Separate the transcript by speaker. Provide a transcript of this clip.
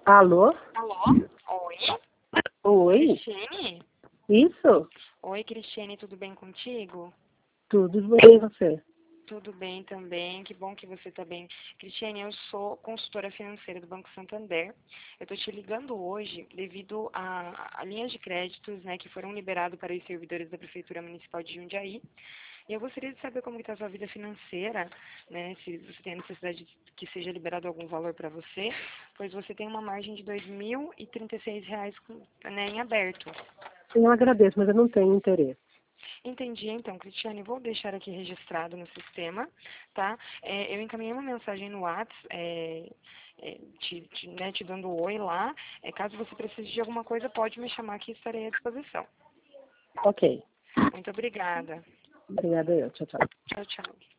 Speaker 1: Alô?
Speaker 2: Alô? Oi?
Speaker 1: Oi?
Speaker 2: Cristiane?
Speaker 1: Isso?
Speaker 2: Oi, Cristiane, tudo bem contigo?
Speaker 1: Tudo bem, e você?
Speaker 2: Tudo bem também, que bom que você está bem. Cristiane, eu sou consultora financeira do Banco Santander. Eu estou te ligando hoje devido a linhas de créditos, né, que foram liberadas para os servidores da Prefeitura Municipal de Jundiaí. E eu gostaria de saber como está a sua vida financeira, né, se você tem a necessidade de que seja liberado algum valor para você, pois você tem uma margem de R$ 2.036 né, em aberto.
Speaker 1: Eu agradeço, mas eu não tenho interesse.
Speaker 2: Entendi, então, Cristiane, vou deixar aqui registrado no sistema, tá? Eu encaminhei uma mensagem no WhatsApp, te dando oi lá. Caso você precise de alguma coisa, pode me chamar que estarei à disposição.
Speaker 1: Ok.
Speaker 2: Muito obrigada.
Speaker 1: Obrigada eu. Tchau, tchau.
Speaker 2: Tchau, tchau.